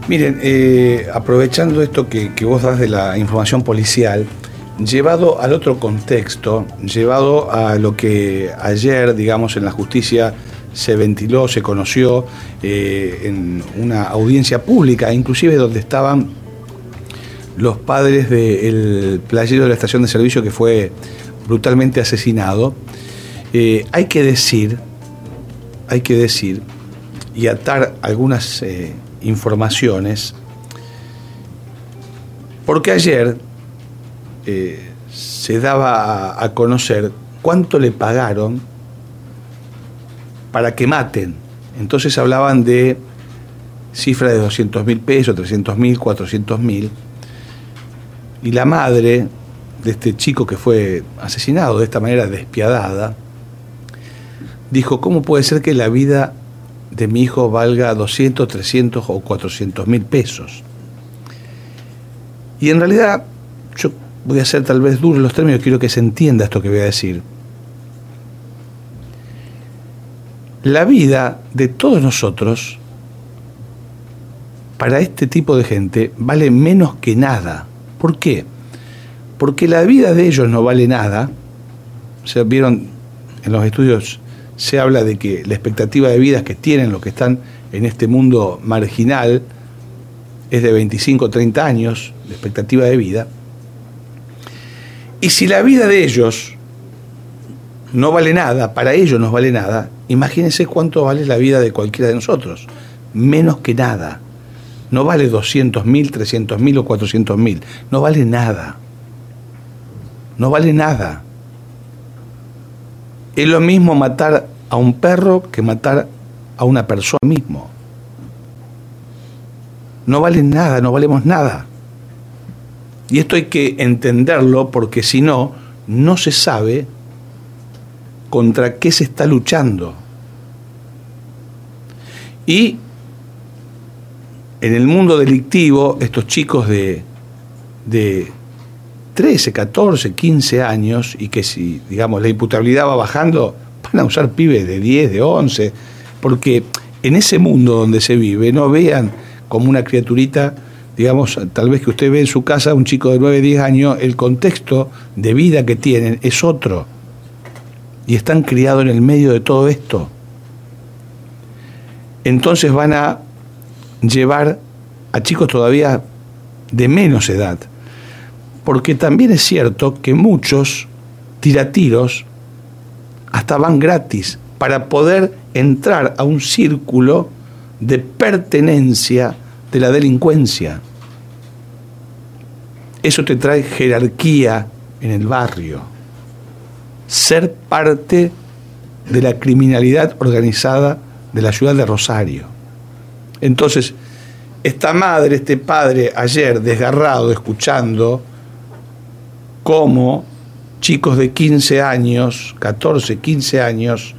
Miren, aprovechando esto que vos das de la información policial, llevado al otro contexto, llevado a lo que ayer, digamos, en la justicia se ventiló, se conoció en una audiencia pública, inclusive donde estaban los padres del playero de la estación de servicio que fue brutalmente asesinado. Hay que decir y atar algunas informaciones, porque ayer se daba a conocer cuánto le pagaron para que maten. Entonces hablaban de cifras de 200.000 pesos, 300.000, 400.000, y la madre de este chico que fue asesinado de esta manera despiadada dijo: ¿cómo puede ser que la vida de mi hijo valga 200, 300 o 400.000 pesos? Y en realidad, yo voy a ser tal vez duro en los términos, quiero que se entienda esto que voy a decir. La vida de todos nosotros, para este tipo de gente, vale menos que nada. ¿Por qué? Porque la vida de ellos no vale nada. O sea, vieron en los estudios, se habla de que la expectativa de vida que tienen los que están en este mundo marginal es de 25 o 30 años, la expectativa de vida. Y si la vida de ellos no vale nada, para ellos no vale nada, imagínense cuánto vale la vida de cualquiera de nosotros. Menos que nada. No vale 200.000, 300.000 o 400.000. No vale nada. No vale nada. Es lo mismo matar a un perro que matar a una persona mismo. No vale nada, no valemos nada. Y esto hay que entenderlo, porque si no, no se sabe contra qué se está luchando. Y en el mundo delictivo, estos chicos de 13, 14, 15 años, y que si, digamos, la imputabilidad va bajando, van a usar pibes de 10, de 11, porque en ese mundo donde se vive, no vean como una criaturita, digamos, tal vez que usted ve en su casa un chico de 9, 10 años, el contexto de vida que tienen es otro, y están criados en el medio de todo esto. Entonces van a llevar a chicos todavía de menos edad, porque también es cierto que muchos tiratiros hasta van gratis para poder entrar a un círculo de pertenencia de la delincuencia. Eso te trae jerarquía en el barrio, ser parte de la criminalidad organizada de la ciudad de Rosario. Entonces, esta madre, este padre, ayer desgarrado, escuchando cómo chicos de 15 años, 14, 15 años,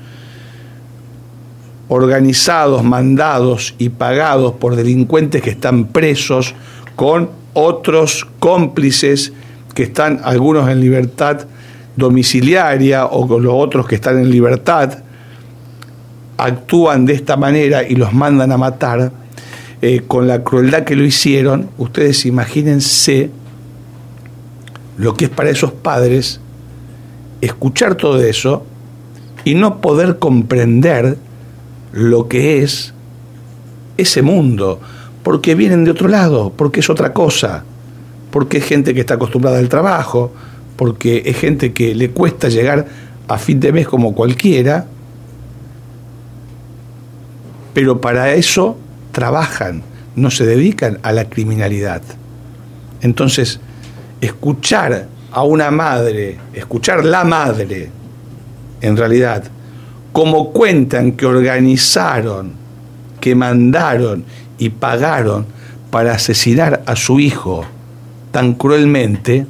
organizados, mandados y pagados por delincuentes que están presos, con otros cómplices que están algunos en libertad domiciliaria o con los otros que están en libertad, actúan de esta manera y los mandan a matar con la crueldad que lo hicieron. Ustedes imagínense lo que es para esos padres escuchar todo eso y no poder comprender lo que es ese mundo, porque vienen de otro lado, porque es otra cosa, porque es gente que está acostumbrada al trabajo, porque es gente que le cuesta llegar a fin de mes como cualquiera, pero para eso trabajan, no se dedican a la criminalidad. Entonces, escuchar a una madre, escuchar la madre, en realidad, como cuentan que organizaron, que mandaron y pagaron para asesinar a su hijo tan cruelmente,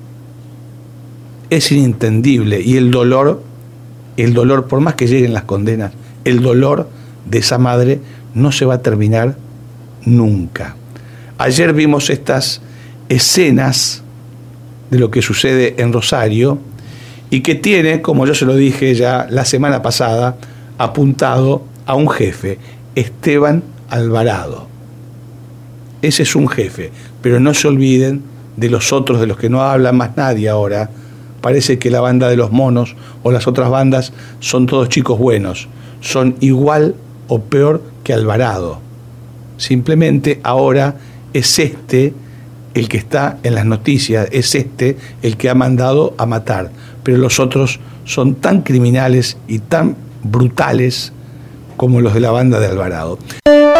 es inentendible. Y el dolor, por más que lleguen las condenas, el dolor de esa madre no se va a terminar nunca. Ayer vimos estas escenas de lo que sucede en Rosario y que tiene, como yo se lo dije ya la semana pasada, apuntado a un jefe, Esteban Alvarado. ese es un jefe, pero no se olviden de los otros, de los que no habla más nadie ahora. Parece que la banda de los monos o las otras bandas son todos chicos buenos, son igual o peor que Alvarado. Simplemente ahora es este el que está en las noticias, es este el que ha mandado a matar, pero los otros son tan criminales y tan brutales como los de la banda de Alvarado.